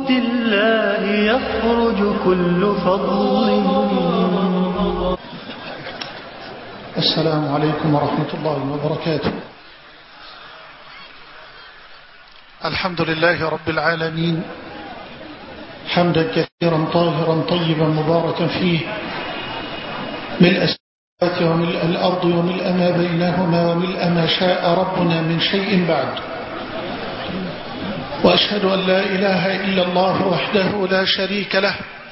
الله يخرج كل فضل. السلام عليكم ورحمة الله وبركاته. الحمد لله رب العالمين، حمدا كثيرا طاهرا طيبا مباركا فيه، ملء السماوات وملء الأرض وملء ما بينهما وملء ما شاء ربنا من شيء بعد. وأشهد أن لا إله إلا الله وحده لا شريك له،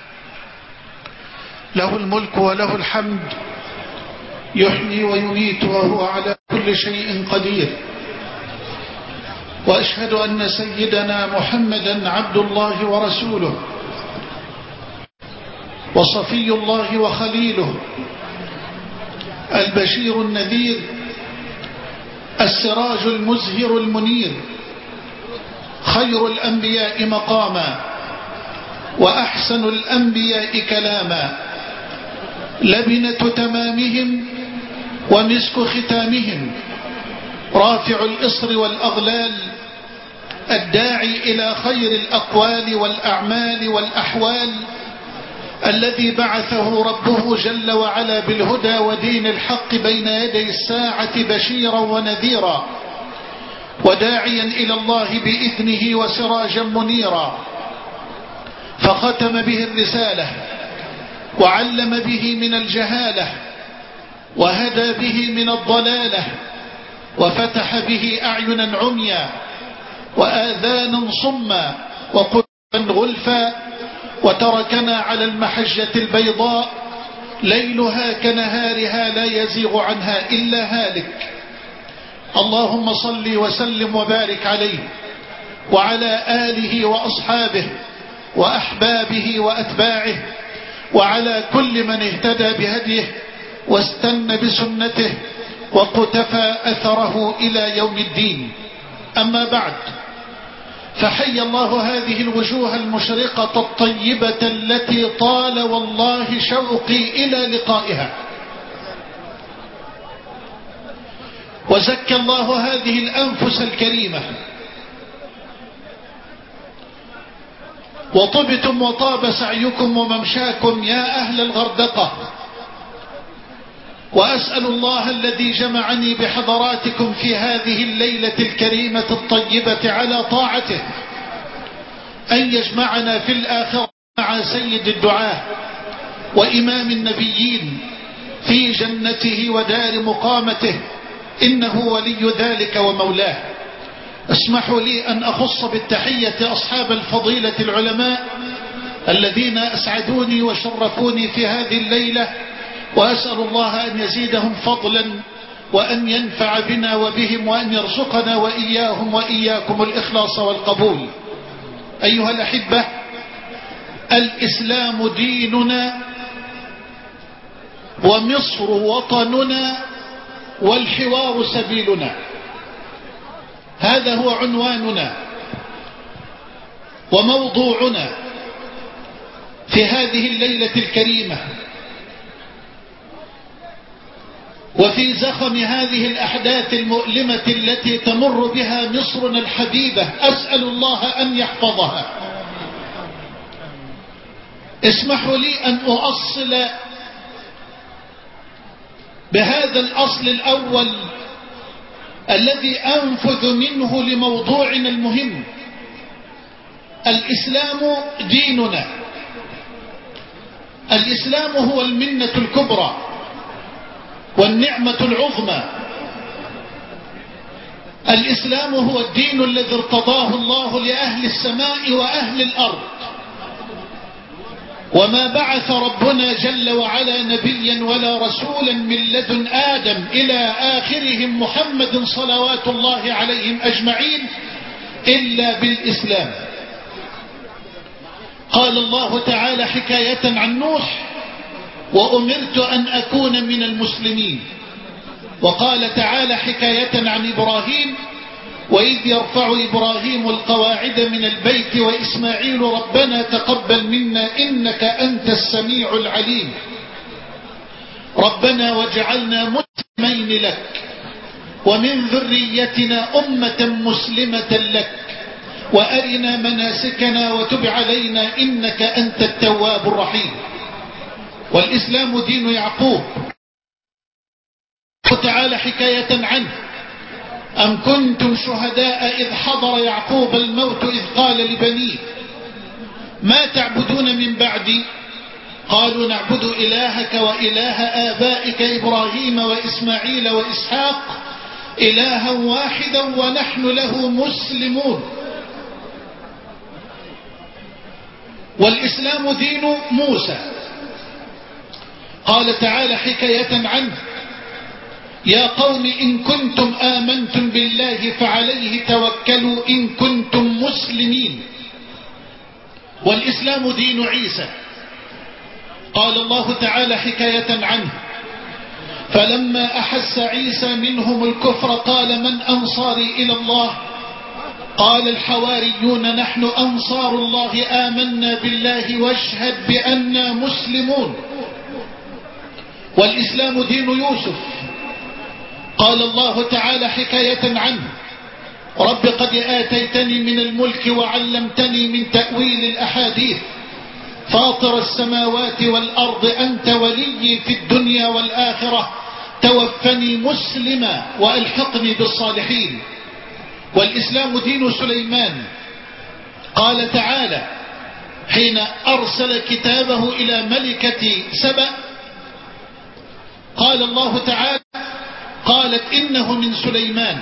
له الملك وله الحمد، يحيي ويميت وهو على كل شيء قدير. وأشهد أن سيدنا محمدا عبد الله ورسوله، وصفي الله وخليله، البشير النذير، السراج المزهر المنير، خير الأنبياء مقاما وأحسن الأنبياء كلاما، لبنة تمامهم ومسك ختامهم، رافع الإصر والأغلال، الداعي إلى خير الأقوال والأعمال والأحوال، الذي بعثه ربه جل وعلا بالهدى ودين الحق بين يدي الساعة بشيرا ونذيرا، وداعيا إلى الله بإذنه وسراجا منيرا، فختم به الرسالة وعلم به من الجهالة وهدى به من الضلالة، وفتح به أعينا عميا وآذانا صما وقلوبا غلفا، وتركنا على المحجة البيضاء ليلها كنهارها لا يزيغ عنها إلا هالك. اللهم صل وسلم وبارك عليه وعلى آله وأصحابه وأحبابه وأتباعه، وعلى كل من اهتدى بهديه واستنى بسنته وقتفى أثره إلى يوم الدين. أما بعد، فحي الله هذه الوجوه المشرقة الطيبة التي طال والله شوقي إلى لقائها، وزكى الله هذه الأنفس الكريمة، وطبتم وطاب سعيكم وممشاكم يا أهل الغردقة. وأسأل الله الذي جمعني بحضراتكم في هذه الليلة الكريمة الطيبة على طاعته أن يجمعنا في الآخرة مع سيد الدعاة وإمام النبيين في جنته ودار مقامته، إنه ولي ذلك ومولاه. اسمحوا لي أن أخص بالتحية أصحاب الفضيلة العلماء الذين أسعدوني وشرفوني في هذه الليلة، وأسأل الله أن يزيدهم فضلا وأن ينفع بنا وبهم وأن يرزقنا وإياهم وإياكم الإخلاص والقبول. أيها الأحبة، الإسلام ديننا ومصر وطننا والحوار سبيلنا، هذا هو عنواننا وموضوعنا في هذه الليلة الكريمة. وفي زخم هذه الأحداث المؤلمة التي تمر بها مصرنا الحبيبة، أسأل الله أن يحفظها. اسمحوا لي أن أؤصل بهذا الأصل الأول الذي أنفذ منه لموضوعنا المهم. الإسلام ديننا، الإسلام هو المنة الكبرى والنعمة العظمى. الإسلام هو الدين الذي ارتضاه الله لأهل السماء وأهل الأرض، وما بعث ربنا جل وعلا نبيا ولا رسولا من لدن آدم إلى آخرهم محمد صلوات الله عليهم أجمعين إلا بالإسلام. قال الله تعالى حكاية عن نوح: وأمرت أن أكون من المسلمين. وقال تعالى حكاية عن إبراهيم: وإذ يرفع إبراهيم القواعد من البيت وإسماعيل ربنا تقبل منا إنك أنت السميع العليم. ربنا واجعلنا مسلمين لك ومن ذريتنا أمة مسلمة لك وأرنا مناسكنا وتب علينا إنك أنت التواب الرحيم. والإسلام دين يعقوب تعالى حكاية عنه: أم كنتم شهداء إذ حضر يعقوب الموت إذ قال لبنيه ما تعبدون من بعدي قالوا نعبد إلهك وإله آبائك إبراهيم وإسماعيل وإسحاق إلها واحدا ونحن له مسلمون. والإسلام دين موسى. قال تعالى حكاية عنه: يا قوم إن كنتم آمنتم بالله فعليه توكلوا إن كنتم مسلمين. والإسلام دين عيسى. قال الله تعالى حكاية عنه: فلما أحس عيسى منهم الكفر قال من أنصاري إلى الله قال الحواريون نحن أنصار الله آمنا بالله واشهد بأننا مسلمون. والإسلام دين يوسف. قال الله تعالى حكاية عنه: رب قد آتيتني من الملك وعلمتني من تأويل الأحاديث فاطر السماوات والأرض أنت ولي في الدنيا والآخرة توفني مسلما وألحقني بالصالحين. والإسلام دين سليمان. قال تعالى حين أرسل كتابه إلى ملكة سبأ قال الله تعالى قالت إنه من سليمان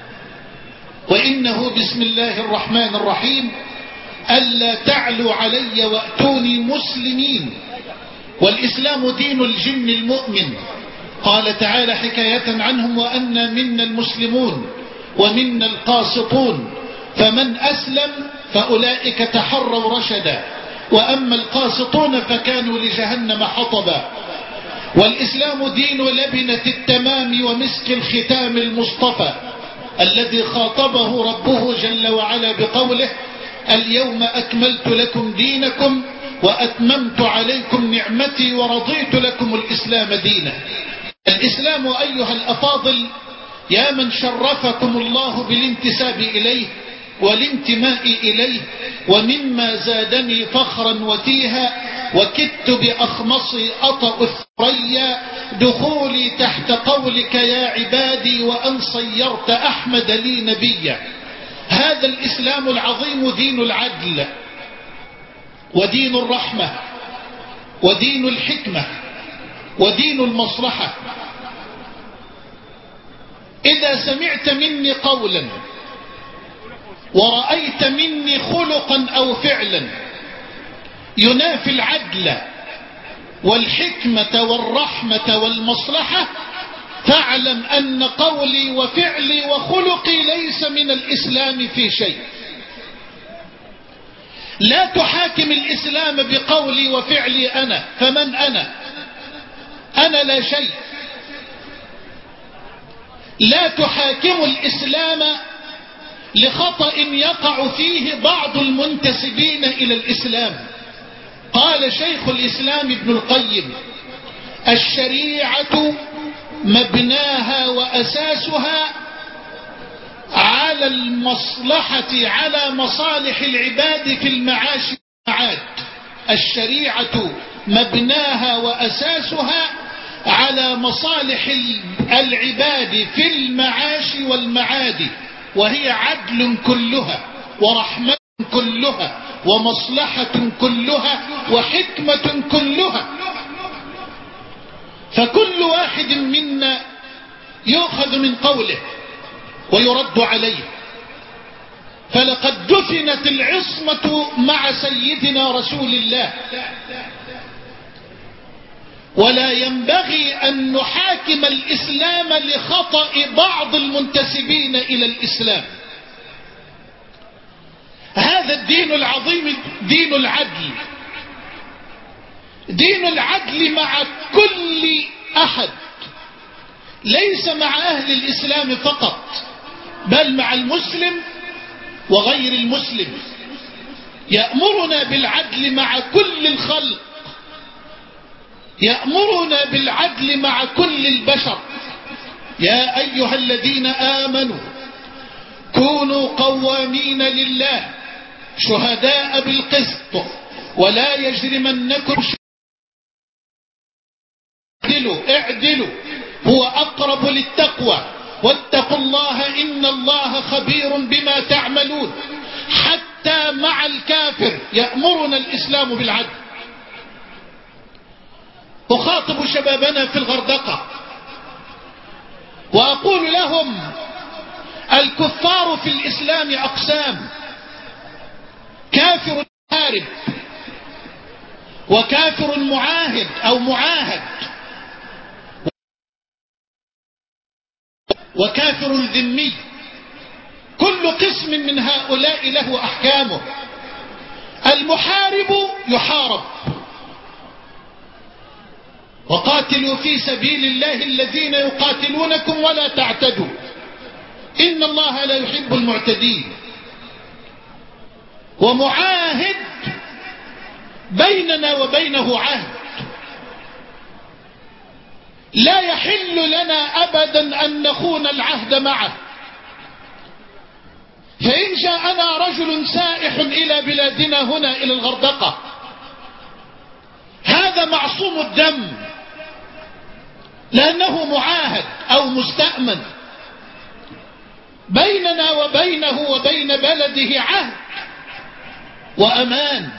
وإنه بسم الله الرحمن الرحيم ألا تعلوا علي وأتوني مسلمين. والإسلام دين الجن المؤمن. قال تعالى حكاية عنهم: وأنا منا المسلمون ومنا القاسطون فمن أسلم فأولئك تحروا رشدا وأما القاسطون فكانوا لجهنم حطبا. والإسلام دين لبنة التمام ومسك الختام المصطفى الذي خاطبه ربه جل وعلا بقوله: اليوم أكملت لكم دينكم وأتممت عليكم نعمتي ورضيت لكم الإسلام دينا. الإسلام أيها الأفاضل يا من شرفكم الله بالانتساب إليه والانتماء إليه، ومما زادني فخرا وتيها وكدت بأخمصي أطأ الثريا دخولي تحت قولك يا عبادي وأن صيرت أحمد لي نبيا. هذا الإسلام العظيم دين العدل ودين الرحمة ودين الحكمة ودين المصلحة. إذا سمعت مني قولا ورأيت مني خلقا أو فعلا ينافي العدل والحكمة والرحمة والمصلحة فاعلم أن قولي وفعلي وخلقي ليس من الإسلام في شيء. لا تحاكم الإسلام بقولي وفعلي أنا، فمن أنا؟ أنا لا شيء. لا تحاكم الإسلام لخطأ يقع فيه بعض المنتسبين إلى الإسلام. قال شيخ الإسلام ابن القيم: الشريعة مبناها وأساسها على المصلحة على مصالح العباد في المعاش والمعاد. الشريعة مبناها وأساسها على مصالح العباد في المعاش والمعاد، وهي عدل كلها ورحمة كلها ومصلحة كلها وحكمة كلها. فكل واحد منا يؤخذ من قوله ويرد عليه. فلقد دفنت العصمة مع سيدنا رسول الله، ولا ينبغي أن نحاكم الإسلام لخطأ بعض المنتسبين إلى الإسلام. هذا الدين العظيم دين العدل، دين العدل مع كل أحد، ليس مع أهل الإسلام فقط بل مع المسلم وغير المسلم. يأمرنا بالعدل مع كل الخلق، يأمرنا بالعدل مع كل البشر. يا أيها الذين آمنوا كونوا قوامين لله شهداء بالقسط ولا يجرمنكم اعدلوا هو أقرب للتقوى واتقوا الله إن الله خبير بما تعملون. حتى مع الكافر يأمرنا الإسلام بالعدل. أخاطب شبابنا في الغردقة وأقول لهم الكفار في الإسلام أقسام: كافر محارب، وكافر معاهد أو معاهد، وكافر ذمي. كل قسم من هؤلاء له أحكامه. المحارب يحارب: وقاتلوا في سبيل الله الذين يقاتلونكم ولا تعتدوا إن الله لا يحب المعتدين. ومعاهد بيننا وبينه عهد، لا يحل لنا أبدا أن نخون العهد معه. فإن جاءنا رجل سائح إلى بلادنا هنا إلى الغردقة، هذا معصوم الدم لأنه معاهد أو مستأمن. بيننا وبينه وبين بلده عهد وأمان.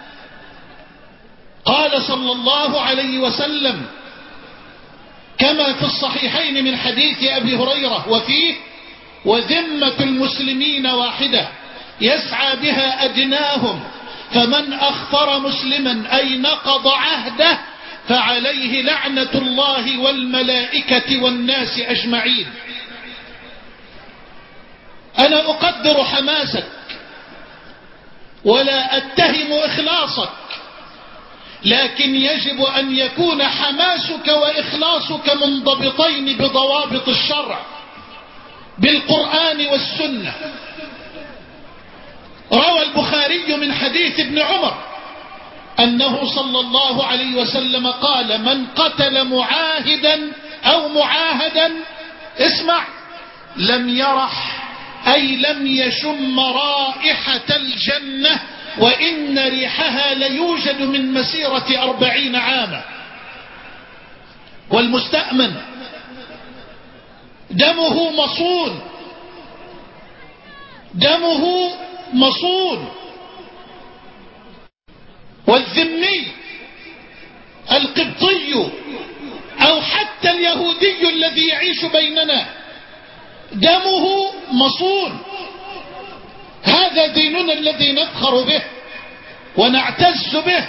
قال صلى الله عليه وسلم كما في الصحيحين من حديث أبي هريرة وفيه: وذمة المسلمين واحدة يسعى بها أدناهم، فمن أخفر مسلما أي نقض عهده فعليه لعنة الله والملائكة والناس أجمعين. أنا أقدر حماسك ولا أتهم إخلاصك، لكن يجب أن يكون حماسك وإخلاصك منضبطين بضوابط الشرع بالقرآن والسنة. روى البخاري من حديث ابن عمر أنه صلى الله عليه وسلم قال: من قتل معاهدا أو معاهدا، اسمع، لم يرح أي لم يشم رائحة الجنة، وإن ريحها ليوجد من مسيرة 40 عاما. والمستأمن دمه مصون، دمه مصون. والذمي القبطي أو حتى اليهودي الذي يعيش بيننا دمه مصون. هذا ديننا الذي نفخر به ونعتز به.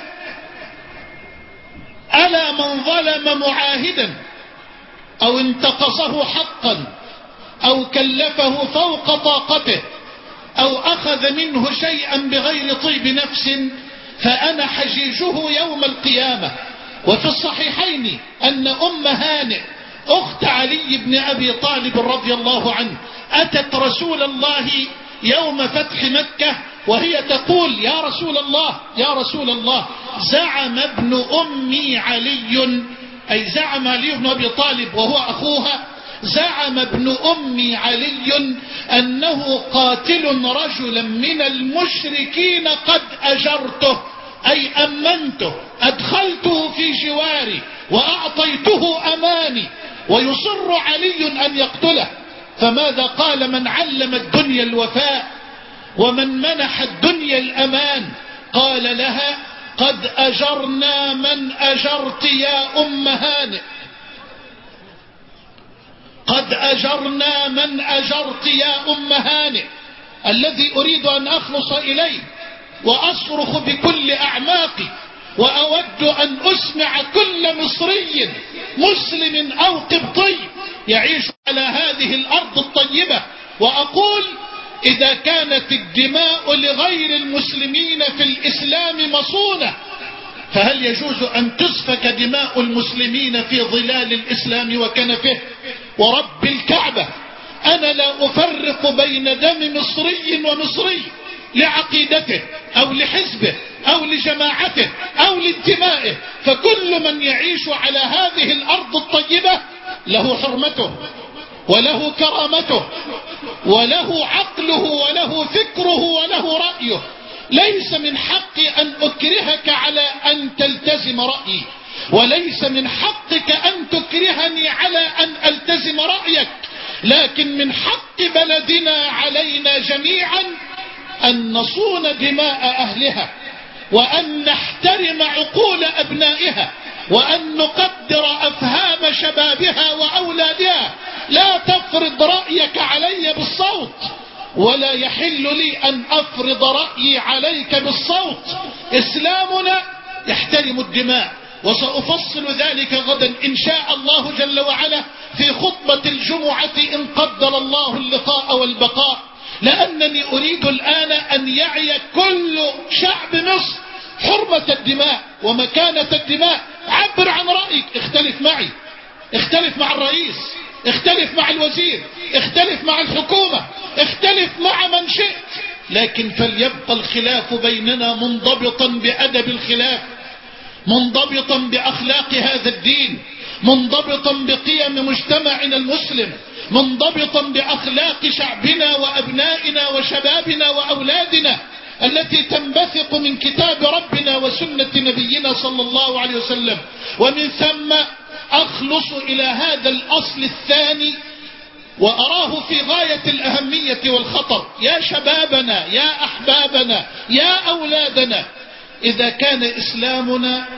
ألا من ظلم معاهدا أو انتقصه حقا أو كلفه فوق طاقته أو أخذ منه شيئا بغير طيب نفس فأنا حجيجه يوم القيامة. وفي الصحيحين أن أم هانئ أخت علي بن أبي طالب رضي الله عنه أتت رسول الله يوم فتح مكة وهي تقول: يا رسول الله يا رسول الله، زعم ابن أمي علي، أي زعم علي بن أبي طالب وهو أخوها، زعم ابن أمي علي أنه قاتل رجلا من المشركين قد أجرته، أي أمنته، أدخلته في جواري وأعطيته أماني، ويصر علي أن يقتله. فماذا قال من علم الدنيا الوفاء ومن منح الدنيا الأمان؟ قال لها: قد أجرنا من أجرت يا أم هانئ، قد أجرنا من أجرت يا أم هانئ. الذي أريد أن أخلص إليه وأصرخ بكل أعماقي وأود أن أسمع كل مصري مسلم أو قبطي يعيش على هذه الأرض الطيبة، وأقول: إذا كانت الدماء لغير المسلمين في الإسلام مصونة، فهل يجوز أن تسفك دماء المسلمين في ظلال الإسلام وكنفه؟ ورب الكعبة أنا لا أفرق بين دم مصري ومصري لعقيدته أو لحزبه أو لجماعته أو لانتمائه، فكل من يعيش على هذه الأرض الطيبة له حرمته وله كرامته وله عقله وله فكره وله رأيه. ليس من حقي أن أكرهك على أن تلتزم رأيي، وليس من حقك أن تكرهني على أن ألتزم رأيك، لكن من حق بلدنا علينا جميعا أن نصون دماء أهلها، وأن نحترم عقول أبنائها، وأن نقدر أفهام شبابها وأولادها. لا تفرض رأيك علي بالصوت، ولا يحل لي أن أفرض رأيي عليك بالصوت. إسلامنا يحترم الدماء، وسأفصل ذلك غدا إن شاء الله جل وعلا في خطبة الجمعة إن قدر الله اللقاء والبقاء، لأنني أريد الآن أن يعي كل شعب مصر حرمة الدماء ومكانة الدماء. عبر عن رأيك، اختلف معي، اختلف مع الرئيس، اختلف مع الوزير، اختلف مع الحكومة، اختلف مع من شئت، لكن فليبقى الخلاف بيننا منضبطا بأدب الخلاف، منضبطا بأخلاق هذا الدين، منضبطا بقيم مجتمعنا المسلم، منضبطا بأخلاق شعبنا وأبنائنا وشبابنا وأولادنا التي تنبثق من كتاب ربنا وسنة نبينا صلى الله عليه وسلم. ومن ثم أخلص إلى هذا الأصل الثاني وأراه في غاية الأهمية والخطر. يا شبابنا، يا أحبابنا، يا أولادنا، إذا كان إسلامنا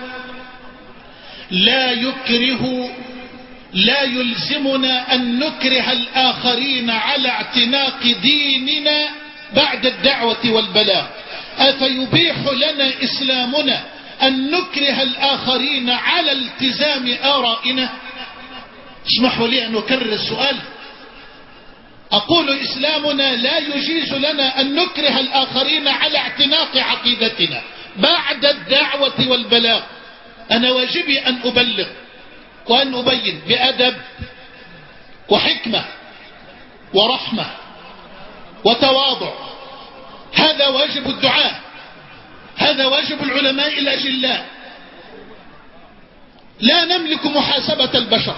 لا يكره، لا يلزمنا أن نكره الآخرين على اعتناق ديننا بعد الدعوة والبلاغ، أفيبيح لنا إسلامنا أن نكره الآخرين على التزام آرائنا؟ اسمحوا لي أن أكرر السؤال. أقول إسلامنا لا يجيز لنا أن نكره الآخرين على اعتناق عقيدتنا بعد الدعوة والبلاغ. أنا واجبي أن أبلغ وأن أبين بأدب وحكمة ورحمة وتواضع. هذا واجب الدعاء، هذا واجب العلماء الأجلاء. لا نملك محاسبة البشر،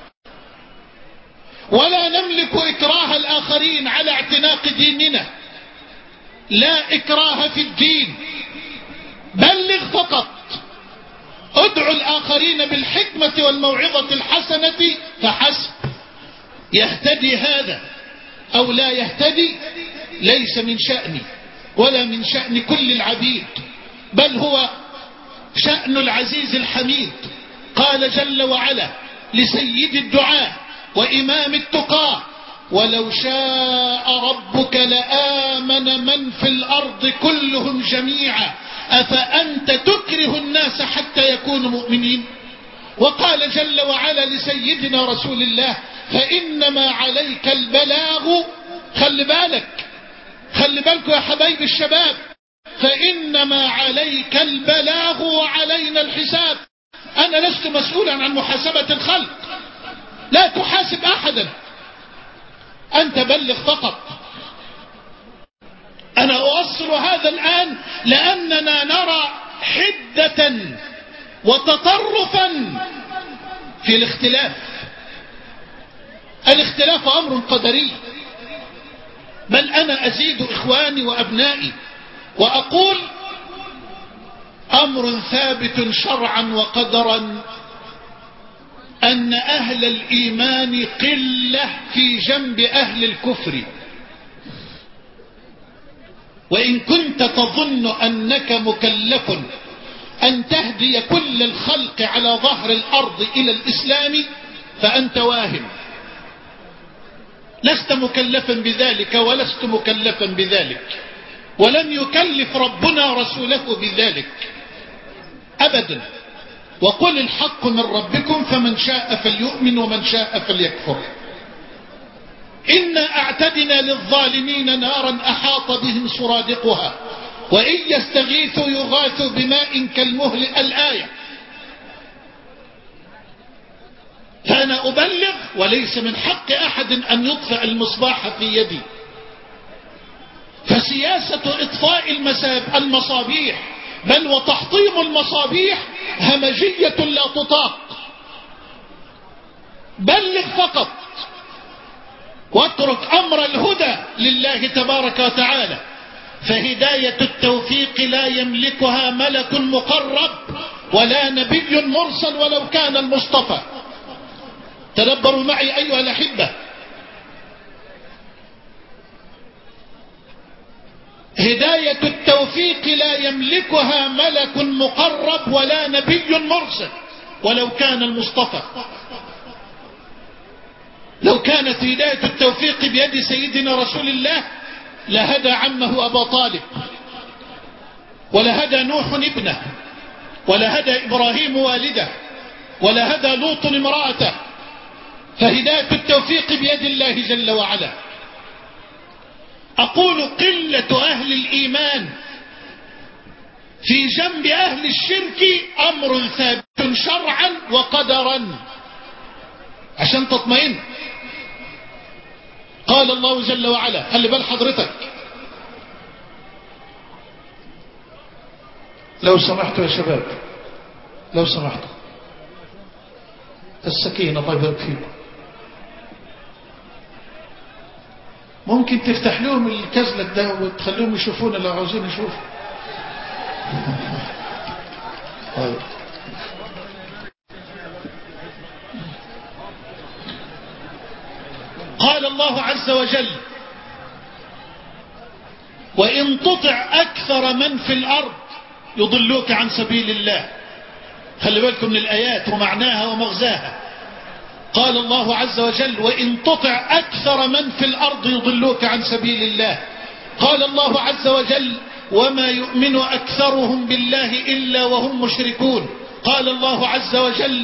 ولا نملك إكراه الآخرين على اعتناق ديننا. لا إكراه في الدين، بلغ فقط، ادعو الآخرين بالحكمة والموعظة الحسنة فحسب. يهتدي هذا أو لا يهتدي ليس من شأني ولا من شأن كل العبيد، بل هو شأن العزيز الحميد. قال جل وعلا لسيد الدعاء وإمام التقى: ولو شاء ربك لآمن من في الأرض كلهم جميعا أفأنت تكره الناس حتى يكونوا مؤمنين. وقال جل وعلا لسيدنا رسول الله: فإنما عليك البلاغ. خلي بالكم يا حبايب الشباب، فإنما عليك البلاغ وعلينا الحساب. أنا لست مسؤولا عن محاسبة الخلق، لا تحاسب أحدا، أنت بلغ فقط. أنا أوصل هذا الآن لأننا نرى حدة وتطرفا في الاختلاف. الاختلاف أمر قدري، بل أنا أزيد إخواني وأبنائي وأقول أمر ثابت شرعا وقدرا أن أهل الإيمان قلة في جنب أهل الكفر. وإن كنت تظن أنك مكلف أن تهدي كل الخلق على ظهر الأرض إلى الإسلام فأنت واهم. لست مكلفا بذلك ولست مكلفا بذلك، ولن يكلف ربنا رسوله بذلك أبدا. وقل الحق من ربكم فمن شاء فليؤمن ومن شاء فليكفر. إنا أعتدنا للظالمين نارا أحاط بهم سرادقها وإن يستغيثوا يغاثوا بماء كالمهل. الآية. فأنا أبلغ، وليس من حق أحد أن يطفئ المصباح في يدي. فسياسة إطفاء المصابيح بل وتحطيم المصابيح همجية لا تطاق. بلغ فقط، واترك أمر الهدى لله تبارك وتعالى. فهداية التوفيق لا يملكها ملك مقرب ولا نبي مرسل ولو كان المصطفى. تدبروا معي أيها الأحبة، هداية التوفيق لا يملكها ملك مقرب ولا نبي مرسل ولو كان المصطفى. لو كانت هداية التوفيق بيد سيدنا رسول الله لهدى عمه أبا طالب، ولهدى نوح ابنه، ولهدى إبراهيم والده، ولهدى لوط امرأته. فهداية التوفيق بيد الله جل وعلا. أقول قلة أهل الإيمان في جنب أهل الشرك أمر ثابت شرعا وقدرا، عشان تطمئن. قال الله جل وعلا، خلي بال حضرتك، لو سمحتوا يا شباب، لو سمحتوا السكينة، الله يبارك فيكم. ممكن تفتح لهم الكزلة ده وتخليهم يشوفون لو عاوزين يشوفوا. قال الله عز وجل: وإن تطع أكثر من في الأرض يضلوك عن سبيل الله. خلي بالكم من الآيات ومعناها ومغزاها. قال الله عز وجل: وإن تطع أكثر من في الأرض يضلوك عن سبيل الله. قال الله عز وجل: وما يؤمن أكثرهم بالله إلا وهم مشركون. قال الله عز وجل: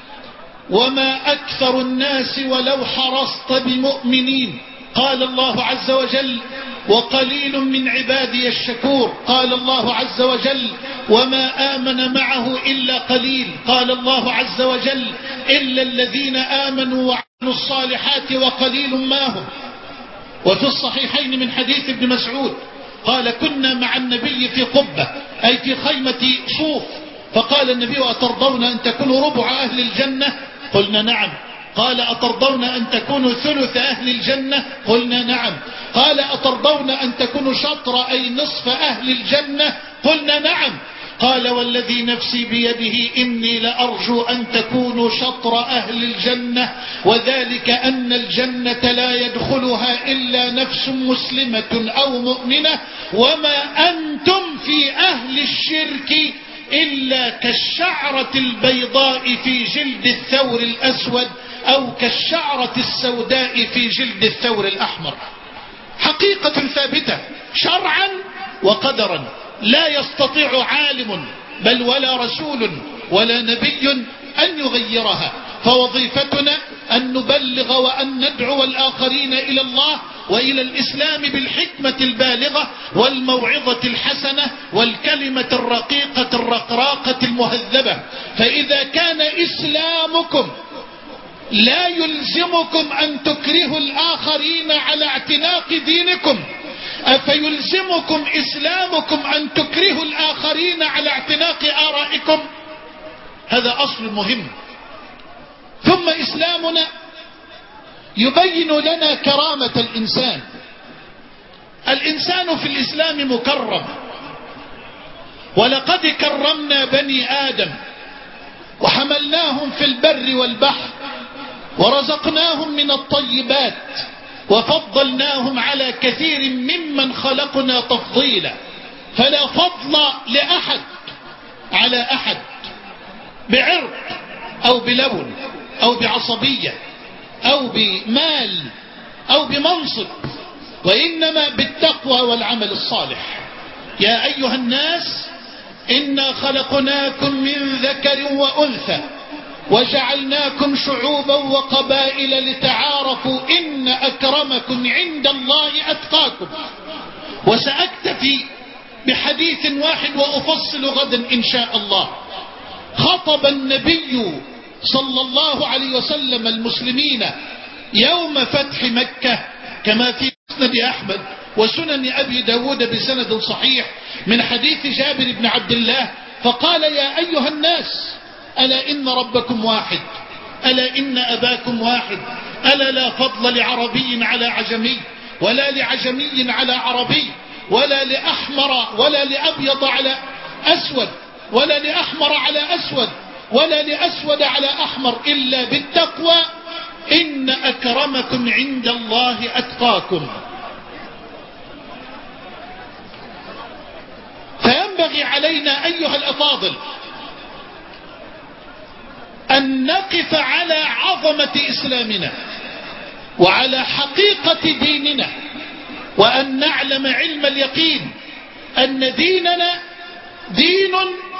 وما أكثر الناس ولو حرصت بمؤمنين. قال الله عز وجل: وقليل من عبادي الشكور. قال الله عز وجل: وما آمن معه إلا قليل. قال الله عز وجل: إلا الذين آمنوا وعملوا الصالحات وقليل ما هم. وفي الصحيحين من حديث ابن مسعود قال: كنا مع النبي في قبة، أي في خيمة صوف، فقال النبي: أترضون أن تكونوا ربع أهل الجنة؟ قلنا نعم. قال: أترضون أن تكونوا ثلث أهل الجنة؟ قلنا نعم. قال: أترضون أن تكونوا شطر أي نصف أهل الجنة؟ قلنا نعم. قال: والذي نفسي بيده إني لأرجو أن تكونوا شطر أهل الجنة، وذلك أن الجنة لا يدخلها إلا نفس مسلمة أو مؤمنة، وما أنتم في أهل الشرك إلا كالشعرة البيضاء في جلد الثور الأسود، أو كالشعرة السوداء في جلد الثور الأحمر. حقيقة ثابتة شرعا وقدرا، لا يستطيع عالم بل ولا رسول ولا نبي أن يغيرها. فوظيفتنا أن نبلغ وأن ندعو الآخرين إلى الله وإلى الإسلام بالحكمة البالغة والموعظة الحسنة والكلمة الرقيقة الرقراقة المهذبة. فإذا كان إسلامكم لا يلزمكم أن تكرهوا الآخرين على اعتناق دينكم، أفيلزمكم إسلامكم أن تكرهوا الآخرين على اعتناق آرائكم؟ هذا أصل مهم. ثم إسلامنا يبين لنا كرامة الإنسان. الإنسان في الإسلام مكرم، ولقد كرمنا بني آدم وحملناهم في البر والبحر ورزقناهم من الطيبات وفضلناهم على كثير ممن خلقنا تفضيلا. فلا فضل لأحد على أحد بعرق أو بلون أو بعصبية أو بمال أو بمنصب، وإنما بالتقوى والعمل الصالح. يا أيها الناس إنا خلقناكم من ذكر وأنثى وجعلناكم شعوبا وقبائل لتعارفوا إن أكرمكم عند الله أتقاكم. وسأكتفي بحديث واحد وأفصل غدا إن شاء الله. خطب النبي صلى الله عليه وسلم المسلمين يوم فتح مكة كما في مسند أحمد وسنن أبي داود بسند صحيح من حديث جابر بن عبد الله، فقال: يا أيها الناس، ألا إن ربكم واحد، ألا إن أباكم واحد، ألا لا فضل لعربي على عجمي، ولا لعجمي على عربي، ولا لأحمر ولا لأبيض على أسود، ولا لأحمر على أسود، ولا لأسود على أحمر، إلا بالتقوى. إن أكرمكم عند الله أتقاكم. فينبغي علينا أيها الأفاضل أن نقف على عظمة إسلامنا وعلى حقيقة ديننا، وأن نعلم علم اليقين أن ديننا دين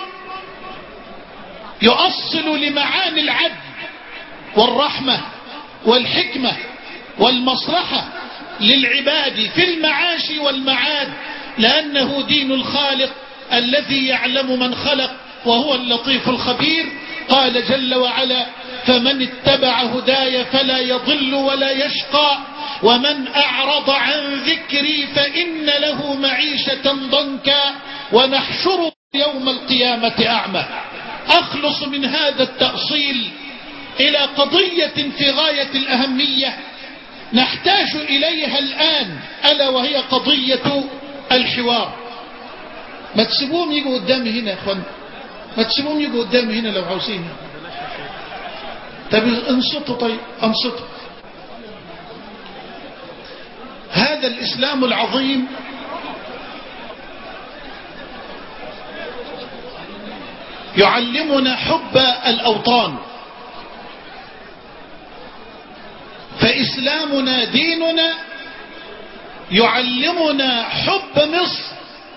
يؤصل لمعاني العدل والرحمة والحكمة والمصلحة للعباد في المعاش والمعاد، لأنه دين الخالق الذي يعلم من خلق وهو اللطيف الخبير. قال جل وعلا: فمن اتبع هداي فلا يضل ولا يشقى ومن أعرض عن ذكري فإن له معيشة ضنكا ونحشره يوم القيامة أعمى. أخلص من هذا التأصيل إلى قضية في غاية الأهمية نحتاج إليها الآن، ألا وهي قضية الحوار. ما تسيبوهم يجوا قدامي هنا يا أخوان، ما تسيبوهم يجوا قدامي هنا لو عاوزين. طيب انصتوا، طيب انصتوا. هذا الإسلام العظيم يعلمنا حب الأوطان، فإسلامنا ديننا يعلمنا حب مصر،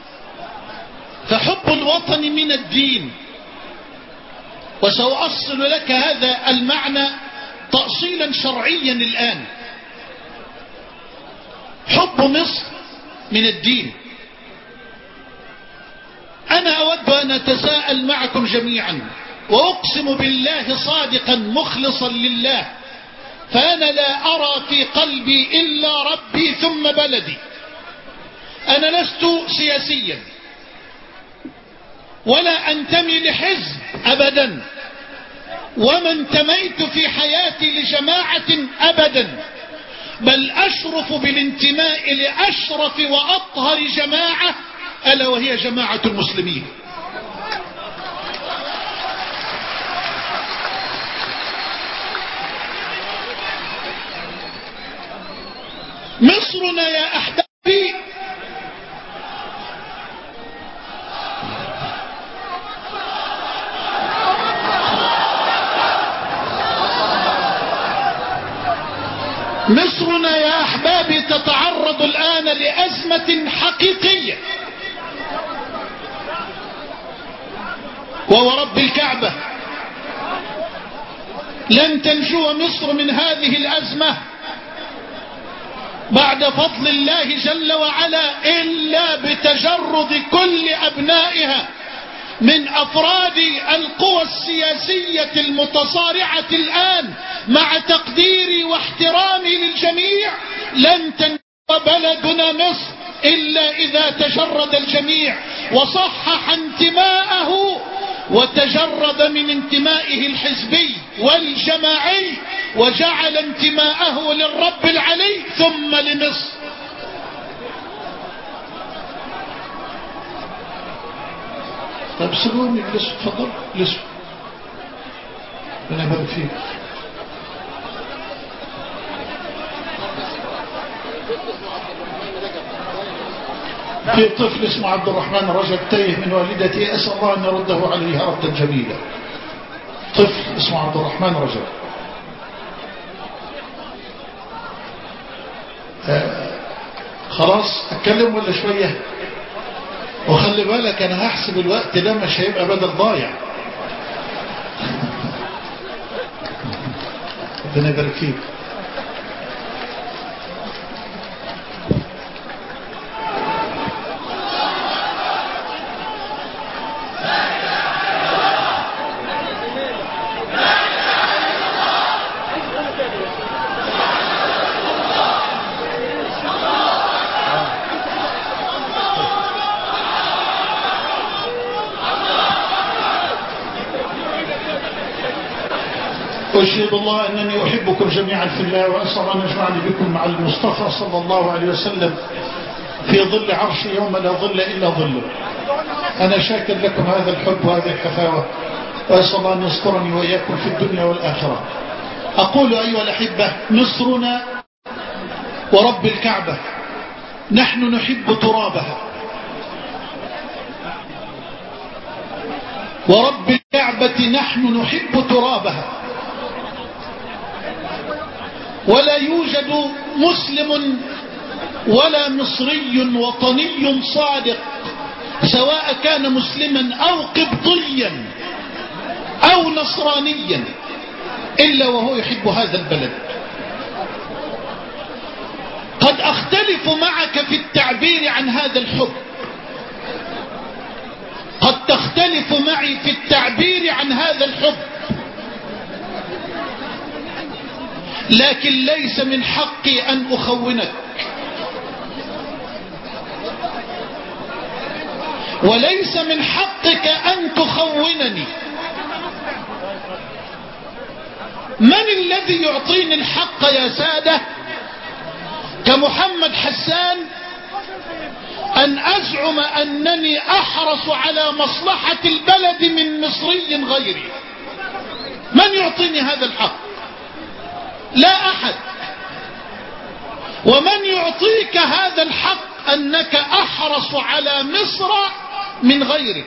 فحب الوطن من الدين. وسأؤصل لك هذا المعنى تأصيلا شرعيا الآن. حب مصر من الدين. أنا أود أن أتساءل معكم جميعا، وأقسم بالله صادقا مخلصا لله، فأنا لا أرى في قلبي إلا ربي ثم بلدي. أنا لست سياسيا ولا أنتمي لحزب أبدا، وما انتميت في حياتي لجماعة أبدا، بل أشرف بالانتماء لأشرف وأطهر جماعة، ألا وهي جماعة المسلمين. مصرنا يا أحبابي مصرنا يا أحبابي تتعرض الآن لأزمة حقيقية، وورب الكعبة لن تنجو مصر من هذه الأزمة بعد فضل الله جل وعلا إلا بتجرد كل أبنائها من أفراد القوى السياسية المتصارعة الآن. مع تقديري واحترامي للجميع، لن تنجو بلدنا مصر إلا إذا تجرد الجميع وصحح انتماءه وتجرد من انتمائه الحزبي والجماعي وجعل انتماءه للرب العلي ثم لمصر. طيب سيبوني اجلسوا، تفضل اجلسوا، انا بقى فيك. في طفل اسمه عبد الرحمن رجب تايه من والدته، أسأل الله أن يرده عليها ردا جميلا. طفل اسمه عبد الرحمن رجب. خلاص أتكلم ولا شوية؟ وخلي بالك أنا هحسب الوقت ده مش هيبقى بدل ضايع. ربنا يبارك فيك. أشهد الله أنني أحبكم جميعا في الله، وأسأل أن يجمعني بكم مع المصطفى صلى الله عليه وسلم في ظل عرش يوم لا ظل إلا ظله. أنا شاكر لكم هذا الحب وهذه الحفاوة، وأسأل الله أن يسترني وإياكم في الدنيا والآخرة. أقول أيها الأحبة، مصرنا ورب الكعبة نحن نحب ترابها، ورب الكعبة نحن نحب ترابها. ولا يوجد مسلم ولا مصري وطني صادق، سواء كان مسلما أو قبطيا أو نصرانيا، إلا وهو يحب هذا البلد. قد أختلف معك في التعبير عن هذا الحب، قد تختلف معي في التعبير عن هذا الحب، لكن ليس من حقي أن أخونك، وليس من حقك أن تخونني. من الذي يعطيني الحق يا سادة كمحمد حسان أن أزعم أنني أحرص على مصلحة البلد من مصري غيري؟ من يعطيني هذا الحق؟ لا أحد. ومن يعطيك هذا الحق أنك أحرص على مصر من غيرك؟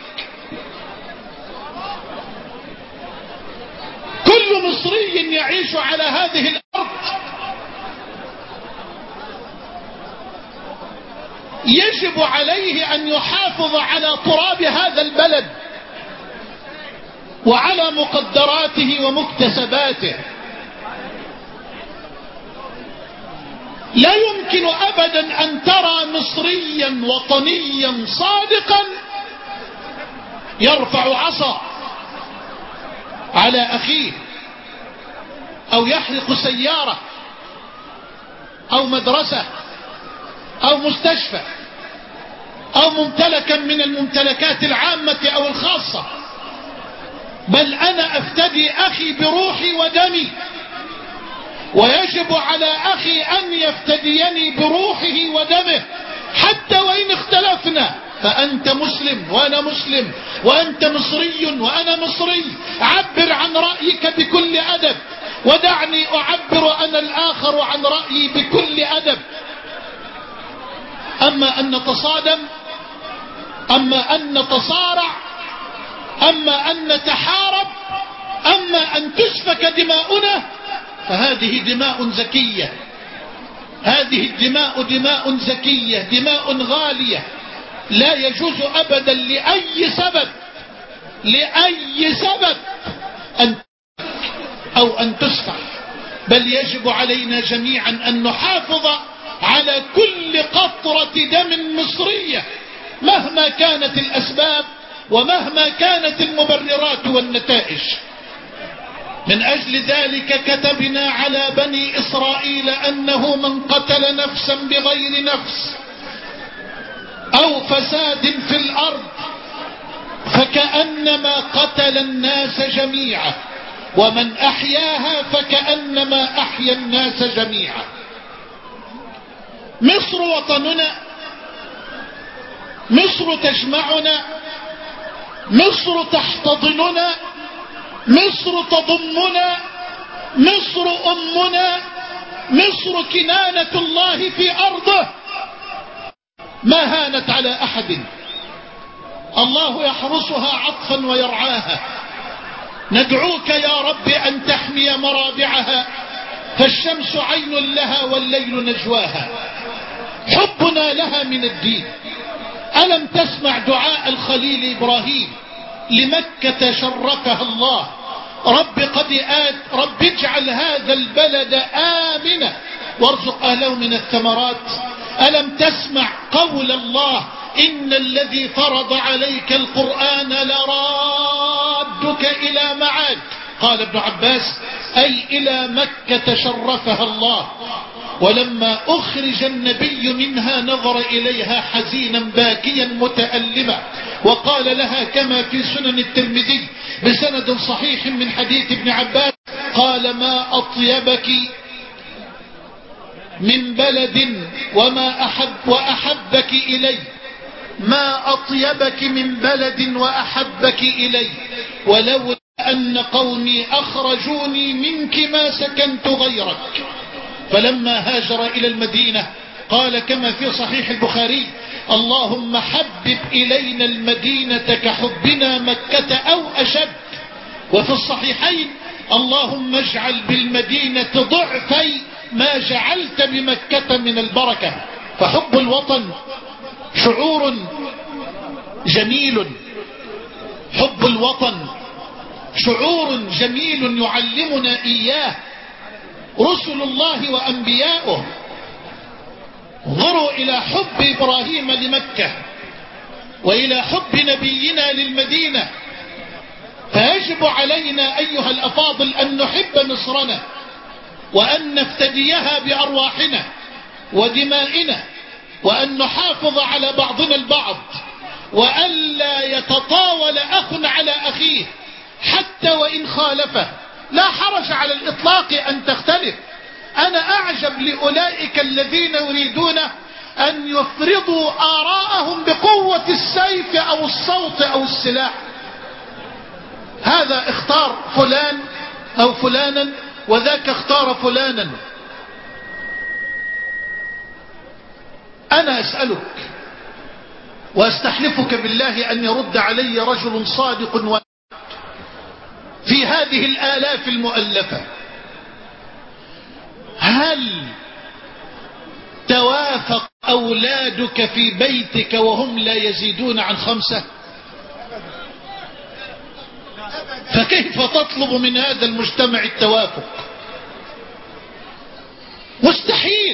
كل مصري يعيش على هذه الأرض يجب عليه أن يحافظ على تراب هذا البلد وعلى مقدراته ومكتسباته. لا يمكن أبدا أن ترى مصريا وطنيا صادقا يرفع عصا على أخيه، أو يحرق سيارة أو مدرسة أو مستشفى أو ممتلكا من الممتلكات العامة أو الخاصة، بل أنا أفتدي أخي بروحي ودمي، ويجب على أخي أن يفتديني بروحه ودمه حتى وإن اختلفنا. فأنت مسلم وأنا مسلم، وأنت مصري وأنا مصري. عبر عن رأيك بكل أدب، ودعني أعبر أنا الآخر عن رأيي بكل أدب. أما أن نتصادم، أما أن نتصارع، أما أن نتحارب، أما أن تسفك دماؤنا، فهذه دماء زكية، هذه الدماء دماء زكية، دماء غالية، لا يجوز أبدا لأي سبب أن تسفك، بل يجب علينا جميعا أن نحافظ على كل قطرة دم مصرية مهما كانت الأسباب ومهما كانت المبررات والنتائج. من أجل ذلك كتبنا على بني إسرائيل أنه من قتل نفسا بغير نفس أو فساد في الأرض فكأنما قتل الناس جميعا، ومن أحياها فكأنما أحيا الناس جميعا. مصر وطننا، مصر تجمعنا، مصر تحتضننا، مصر تضمنا، مصر أمنا، مصر كنانة الله في أرضه، ما هانت على أحد. الله يحرسها عطفا ويرعاها. ندعوك يا رب أن تحمي مرابعها، فالشمس عين لها والليل نجواها. حبنا لها من الدين. ألم تسمع دعاء الخليل إبراهيم لمكة شرفها الله؟ رب اجعل هذا البلد آمنا وارزق أهله من الثمرات. ألم تسمع قول الله إن الذي فرض عليك القرآن لرادك إلى معاد؟ قال ابن عباس أي إلى مكة شرفها الله. ولما أخرج النبي منها نظر إليها حزينا باكيا متألما، وقال لها كما في سنن الترمذي بسند صحيح من حديث ابن عباس قال ما أطيبك من بلد وما وأحبك إلي، ما أطيبك من بلد وأحبك إلي، ولولا أن قومي أخرجوني منك ما سكنت غيرك. فلما هاجر إلى المدينة قال كما في صحيح البخاري: اللهم حبب إلينا المدينة كحبنا مكة أو أشد. وفي الصحيحين: اللهم اجعل بالمدينة ضعفي ما جعلت بمكة من البركة. فحب الوطن شعور جميل، حب الوطن شعور جميل يعلمنا إياه رسل الله وأنبياؤه. انظروا إلى حب إبراهيم لمكة وإلى حب نبينا للمدينة. فيجب علينا أيها الأفاضل أن نحب مصرنا وأن نفتديها بأرواحنا ودمائنا، وأن نحافظ على بعضنا البعض، وأن لا يتطاول أخ على أخيه حتى وإن خالفه. لا حرج على الإطلاق أن تختلف. أنا أعجب لأولئك الذين يريدون أن يفرضوا آراءهم بقوة السيف أو الصوت أو السلاح. هذا اختار فلان أو فلانا وذاك اختار فلانا. أنا أسألك وأستحلفك بالله أن يرد علي رجل صادق في هذه الآلاف المؤلفة: هل توافق أولادك في بيتك وهم لا يزيدون عن 5؟ فكيف تطلب من هذا المجتمع التوافق؟ مستحيل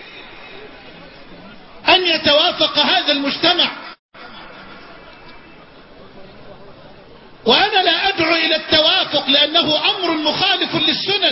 أن يتوافق هذا المجتمع. وأنا لا أدعو إلى التوافق لأنه أمر مخالف للسنن.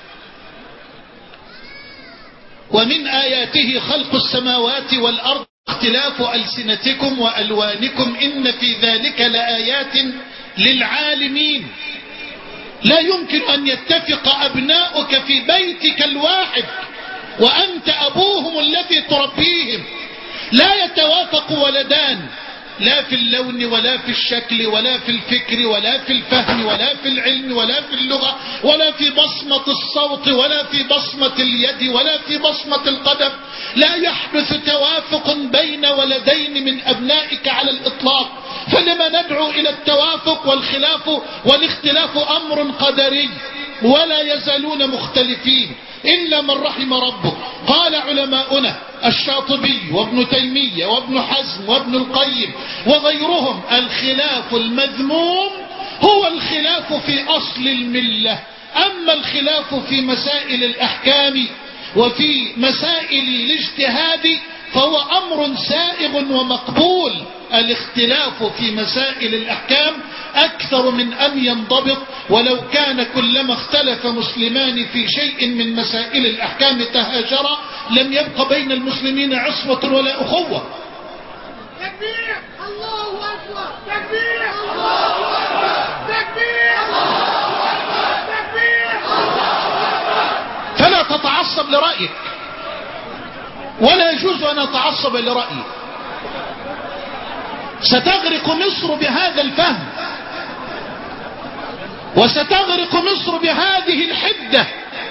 ومن آياته خلق السماوات والأرض اختلاف ألسنتكم وألوانكم إن في ذلك لآيات للعالمين. لا يمكن أن يتفق أبناؤك في بيتك الواحد وأنت أبوهم الذي تربيهم. لا يتوافق ولدان لا في اللون ولا في الشكل ولا في الفكر ولا في الفهم ولا في العلم ولا في اللغة ولا في بصمة الصوت ولا في بصمة اليد ولا في بصمة القدم. لا يحدث توافق بين ولدين من أبنائك على الإطلاق. فلما ندعو إلى التوافق والاختلاف أمر قدري ولا يزالون مختلفين إلا من رحم ربه. قال علماؤنا الشاطبي وابن تيمية وابن حزم وابن القيم وغيرهم: الخلاف المذموم هو الخلاف في أصل الملة. أما الخلاف في مسائل الأحكام وفي مسائل الاجتهاد فهو أمر سائغ ومقبول. الاختلاف في مسائل الأحكام أكثر من أن ينضبط، ولو كان كلما اختلف مسلمان في شيء من مسائل الأحكام تهاجرا لم يبق بين المسلمين عصمة ولا أخوة. تكبير الله أكبر، تكبير الله أكبر، تكبير الله أكبر، تكبير الله أكبر. فلا تتعصب لرأيك ولا يجوز أن أتعصب لرأيي. ستغرق مصر بهذا الفهم وستغرق مصر بهذه الحدة.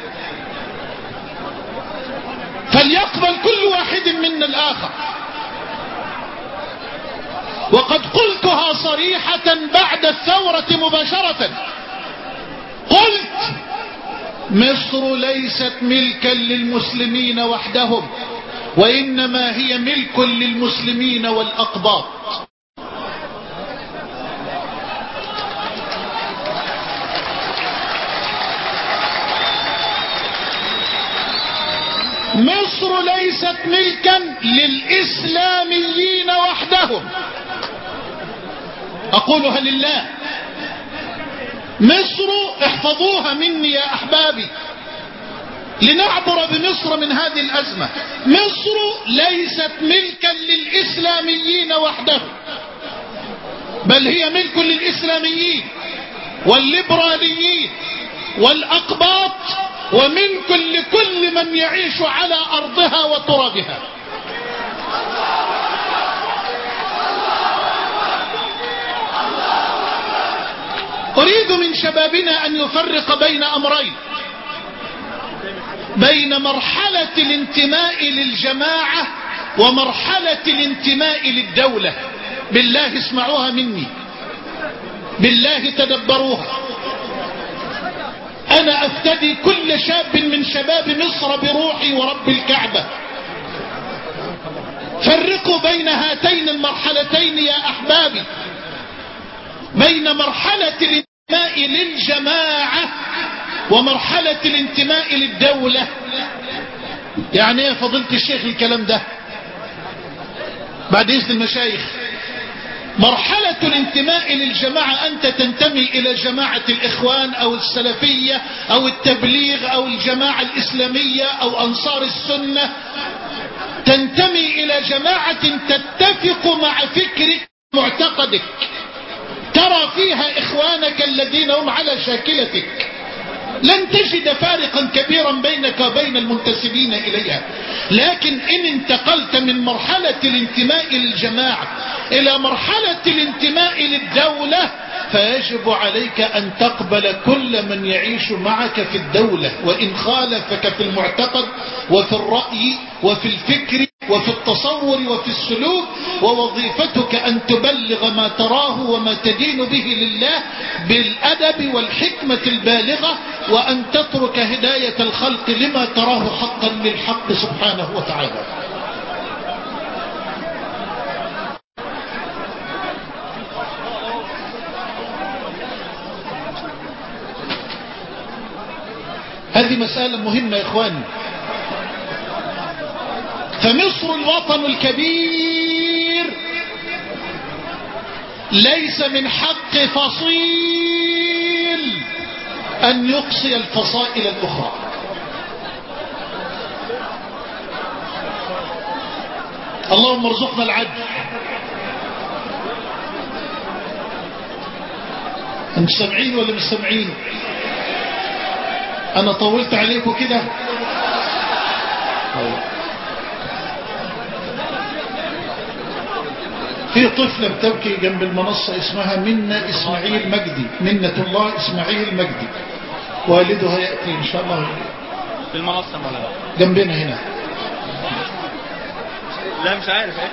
فليقبل كل واحد منا الآخر. وقد قلتها صريحة بعد الثورة مباشرة. قلت: مصر ليست ملكا للمسلمين وحدهم وإنما هي ملك للمسلمين والأقباط. مصر ليست ملكا للإسلاميين وحدهم. أقولها لله. مصر احفظوها مني يا أحبابي لنعبر بمصر من هذه الأزمة. مصر ليست ملكا للإسلاميين وحدهم بل هي ملك للإسلاميين والليبراليين والأقباط ومنكم لكل من يعيش على أرضها وترابها. أريد من شبابنا أن يفرق بين أمرين: بين مرحلة الانتماء للجماعة ومرحلة الانتماء للدولة. بالله اسمعوها مني، بالله تدبروها. أنا أفتدي كل شاب من شباب مصر بروحي ورب الكعبة. فرقوا بين هاتين المرحلتين يا أحبابي، بين مرحلة الانتماء للجماعة ومرحلة الانتماء للدولة. يعني ايه فضيلة الشيخ الكلام ده؟ بعد إذن المشايخ، مرحلة الانتماء للجماعة أنت تنتمي إلى جماعة الإخوان أو السلفية أو التبليغ أو الجماعة الإسلامية أو أنصار السنة، تنتمي إلى جماعة تتفق مع فكرك معتقدك، ترى فيها إخوانك الذين هم على شاكلتك، لن تجد فارقا كبيرا بينك وبين المنتسبين إليها. لكن إن انتقلت من مرحلة الانتماء للجماعة إلى مرحلة الانتماء للدولة فيجب عليك أن تقبل كل من يعيش معك في الدولة، وإن خالفك في المعتقد وفي الرأي وفي الفكر وفي التصور وفي السلوك، ووظيفتك أن تبلغ ما تراه وما تدين به لله بالأدب والحكمة البالغة، وأن تترك هداية الخلق لما تراه حقا للحق سبحانه وتعالى. هذه مسألة مهمة يا إخواني. فمصر الوطن الكبير ليس من حق فصيل أن يقصي الفصائل الأخرى. اللهم ارزقنا العدل. انتم سامعين ولا مش سامعين؟ انا طولت عليكم كده. في طفلة بتبكي جنب المنصة اسمها منة إسماعيل مجدي، منة الله إسماعيل مجدي، والدها يأتي إن شاء الله في المنصة مولانا جنبنا هنا. لا مش عارف ايه.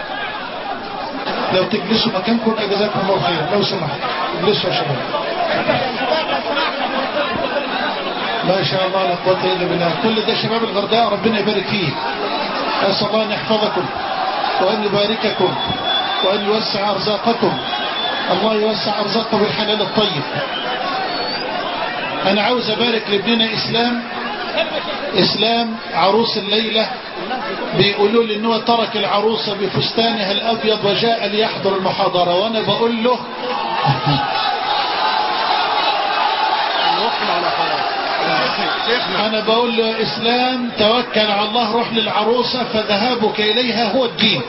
لو تجلسوا مكانكم أجزاكم الله خير لو سمحت، اجلسوا يا شباب. ما شاء الله لا قوة إلا بالله. كل ده شباب الغرداء، ربنا يبارك فيه. أسأل الله أن يحفظكم وأن يبارككم وأن يوسع أرزاقكم. الله يوسع أرزاقكم بالحلال الطيب. أنا عاوز أبارك لابننا إسلام عروس الليلة. بيقولوا لي إنه ترك العروسة بفستانها الأبيض وجاء ليحضر المحاضرة، وأنا بقول له أنا بقول له إسلام توكل على الله، روح للعروسة، فذهابك إليها هو الدين.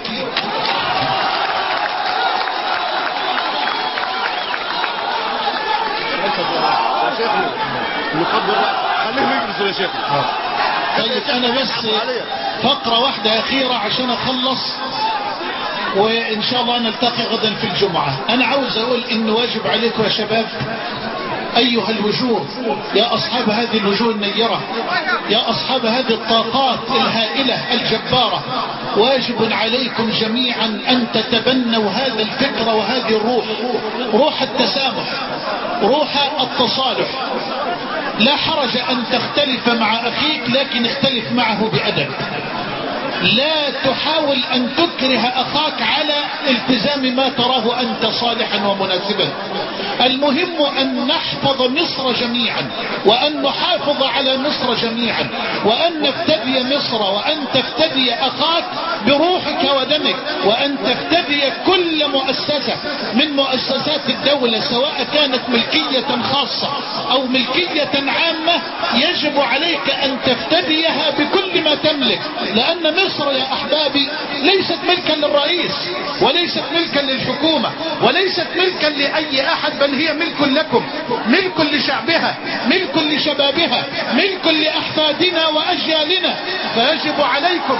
يا شيخ نقدر خليه يجلس يا شيخ. طيب أنا بس فقرة واحدة أخيرة عشان أخلص، وإن شاء الله نلتقي غدا في الجمعة. أنا عاوز أقول إن واجب عليكم يا شباب أيها الوجوه، يا أصحاب هذه الوجوه النيرة، يا أصحاب هذه الطاقات الهائلة الجبارة، واجب عليكم جميعا أن تتبنوا هذا الفكر وهذه الروح، روح التسامح، روح التصالح. لا حرج أن تختلف مع أخيك، لكن اختلف معه بأدب. لا تحاول أن تكره أخاك على التزام ما تراه أنت صالحا ومناسبا. المهم أن نحفظ مصر جميعا، وأن نحافظ على مصر جميعا، وأن نفتدي مصر، وأن تفتدي أخاك بروحك ودمك، وأن تفتدي كل مؤسسة من مؤسسات الدولة سواء كانت ملكية خاصة أو ملكية عامة. يجب عليك أن تفتديها بكل ما تملك، لأن مصر مصر يا أحبابي ليست ملكا للرئيس، وليست ملكا للحكومة، وليست ملكا لأي أحد، بل هي ملك لكم، ملك لشعبها، ملك لشبابها، ملك لأحفادنا وأجيالنا. فيجب عليكم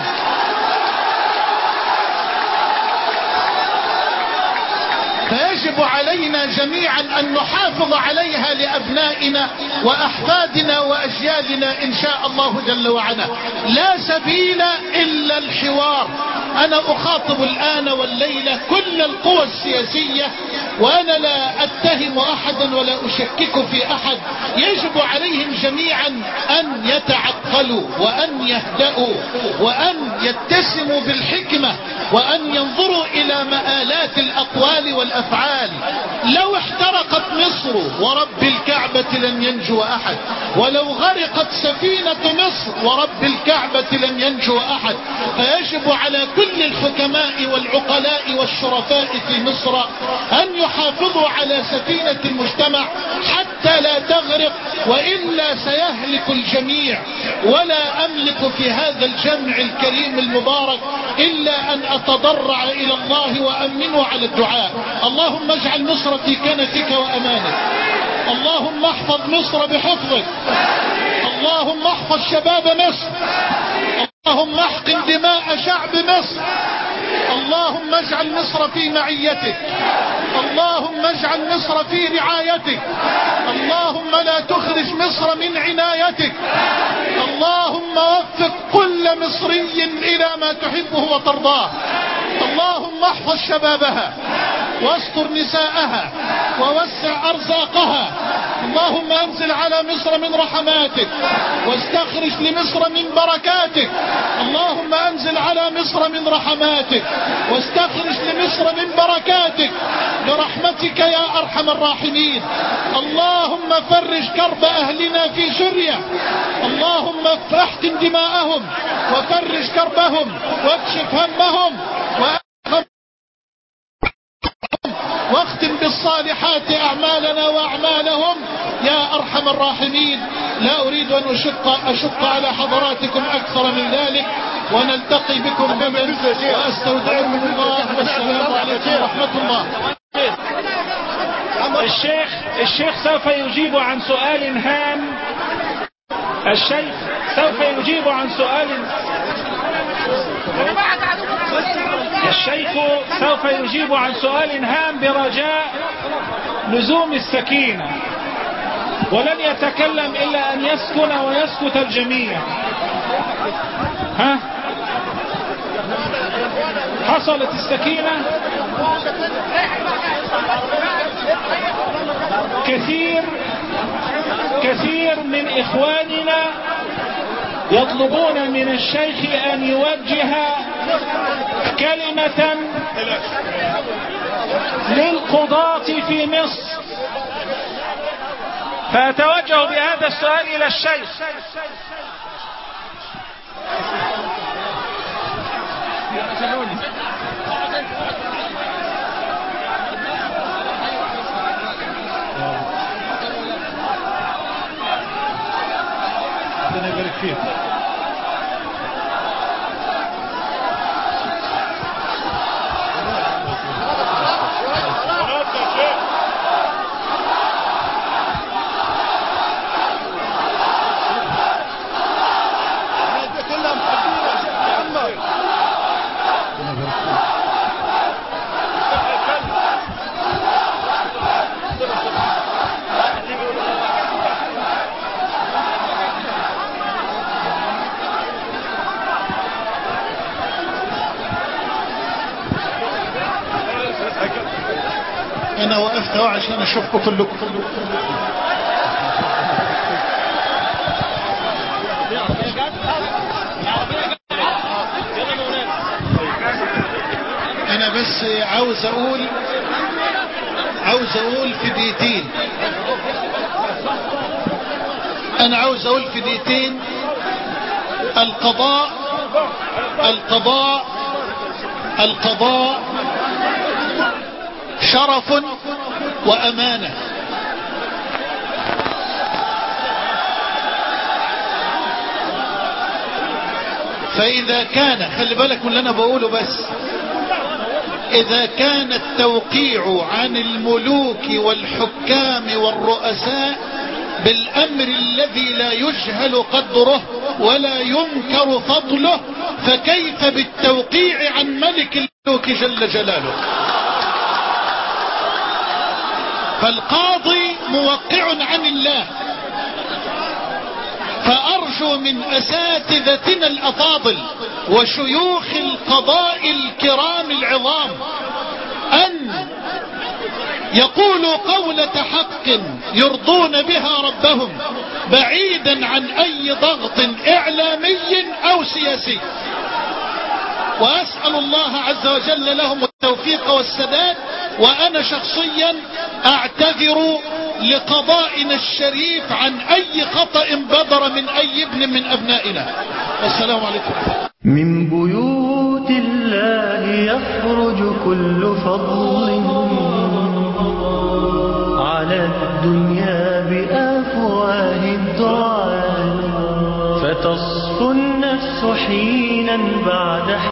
فيجب علينا جميعا أن نحافظ عليها لأبنائنا وأحفادنا وأجيالنا إن شاء الله جل وعلا. لا سبيل إلا الحوار. أنا أخاطب الآن والليلة كل القوى السياسية، وأنا لا أتهم أحدا ولا أشكك في أحد. يجب عليهم جميعا أن يتعقلوا وأن يهدأوا وأن يتسموا بالحكمة وأن ينظروا إلى مآلات الأقوال والأفعال. لو احترقت مصر ورب الكعبة لن ينجو أحد، ولو غرقت سفينة مصر ورب الكعبة لن ينجو أحد. فيجب على كل الحكماء والعقلاء والشرفاء في مصر أن يحافظوا على سفينة المجتمع حتى لا تغرق، وإلا سيهلك الجميع. ولا أملك في هذا الجمع الكريم المبارك إلا أن أتضرع إلى الله وأمنه على الدعاء. اللهم اجعل مصر في كنفك وأمانك. اللهم احفظ مصر بحفظك. اللهم احفظ شباب مصر. اللهم احقن دماء شعب مصر. اللهم اجعل مصر في معيتك. اللهم اجعل مصر في رعايتك. اللهم لا تخرج مصر من عنايتك. اللهم وفق كل مصري إلى ما تحبه وترضاه. اللهم احفظ شبابها واستر نساءها ووسع أرزاقها. اللهم انزل على مصر من رحماتك واستخرج لمصر من بركاتك. اللهم انزل على مصر من رحماتك واستخرج لمصر من بركاتك برحمتك يا أرحم الراحمين. اللهم فرج كرب أهلنا في سوريا. اللهم احقن دماءهم وفرج كربهم واكشف همهم واختم بالصالحات أعمالنا وأعمالهم يا أرحم الراحمين. لا أريد أن أشق على حضراتكم أكثر من ذلك، ونلتقي بكم غدا وأستودعكم الله والسلام عليكم ورحمة الله. الشيخ سوف يجيب عن سؤال هام. الشيخ سوف يجيب عن سؤال هام برجاء لزوم السكينة، ولن يتكلم إلا أن يسكن ويسكت الجميع. حصلت السكينة. كثير من إخواننا يطلبون من الشيخ أن يوجه كلمة للقضاة في مصر، فأتوجه بهذا السؤال إلى الشيخ. ربنا يبارك فيك. أنا وقفت عشان أشوفكم كلكم. أنا بس عاوز أقول في دقيقتين. أنا عاوز أقول في دقيقتين. القضاء شرف وأمانة. فإذا كان، خلي بالك من اللي أنا بقوله بس، إذا كان التوقيع عن الملوك والحكام والرؤساء بالأمر الذي لا يجهل قدره ولا ينكر فضله، فكيف بالتوقيع عن ملك الملوك جل جلاله؟ فالقاضي موقع عن الله. فأرجو من أساتذتنا الأفاضل وشيوخ القضاء الكرام العظام أن يقولوا قولة حق يرضون بها ربهم بعيدا عن أي ضغط إعلامي أو سياسي. وأسأل الله عز وجل لهم التوفيق والسداد. وأنا شخصيا أعتذر لقضائنا الشريف عن أي خطأ بدر من أي ابن من أبنائنا. والسلام عليكم. من بيوت الله يخرج كل فضل على الدنيا بأفواه الدعاء، فتصفو النفس حينا بعد